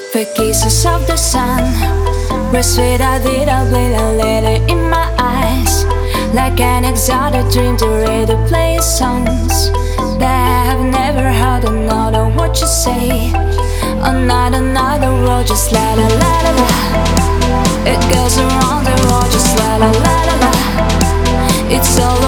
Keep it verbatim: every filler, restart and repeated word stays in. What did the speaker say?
The kisses of the sun were sweet, I did a little later in my eyes. Like an exotic dream to read or play songs that I have never heard. Another what you say, another, another road, just la la la la la. It goes around the world, just la la la la la. It's all